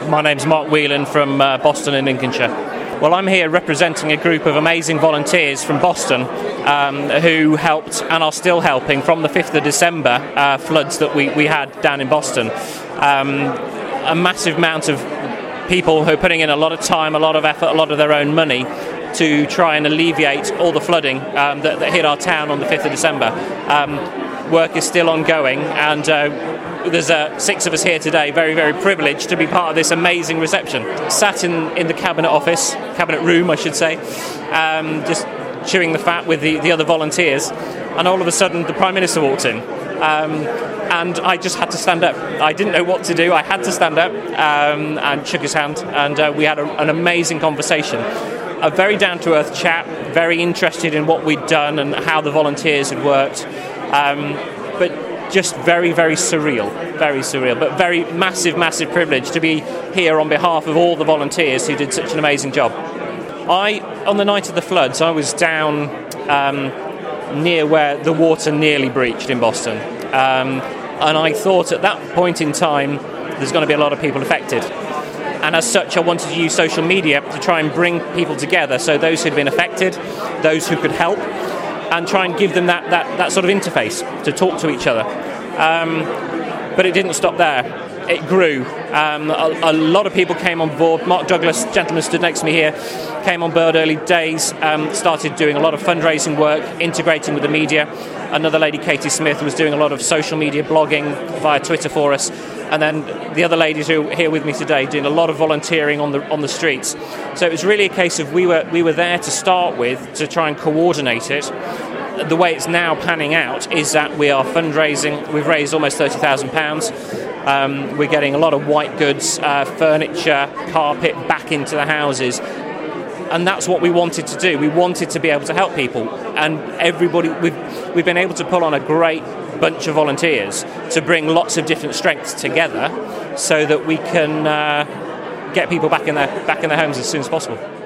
My name's Mark Whelan from Boston in Lincolnshire. Well, I'm here representing a group of amazing volunteers from Boston who helped and are still helping from the 5th of December floods that we had down in Boston. A massive amount of people who are putting in a lot of time, a lot of effort, a lot of their own money to try and alleviate all the flooding that hit our town on the 5th of December. Work is still ongoing, and there's 6 of us here today, very, very privileged to be part of this amazing reception. Sat in the cabinet room, I should say, just chewing the fat with the other volunteers, and all of a sudden the Prime Minister walked in. And I just had to stand up. I didn't know what to do. I had to stand up and shook his hand, and we had an amazing conversation. A very down-to-earth chat, very interested in what we'd done and how the volunteers had worked. But just very, very surreal, but very massive, massive privilege to be here on behalf of all the volunteers who did such an amazing job. On the night of the floods, I was down near where the water nearly breached in Boston. And I thought at that point in time, there's going to be a lot of people affected. And as such, I wanted to use social media to try and bring people together, so those who'd been affected, those who could help, and try and give them that sort of interface to talk to each other. But it didn't stop there. It grew. A lot of people came on board. Mark Douglas, gentleman stood next to me here, came on board early days, started doing a lot of fundraising work, integrating with the media. Another lady, Katie Smith, was doing a lot of social media blogging via Twitter for us. And then the other ladies who are here with me today doing a lot of volunteering on the streets. So it was really a case of we were there to start with to try and coordinate it. The way it's now panning out is that we are fundraising. We've raised almost £30,000. We're getting a lot of white goods, furniture, carpet back into the houses. And that's what we wanted to do. We wanted to be able to help people. And everybody, we've been able to pull on a great bunch of volunteers to bring lots of different strengths together so that we can get people back in their homes as soon as possible.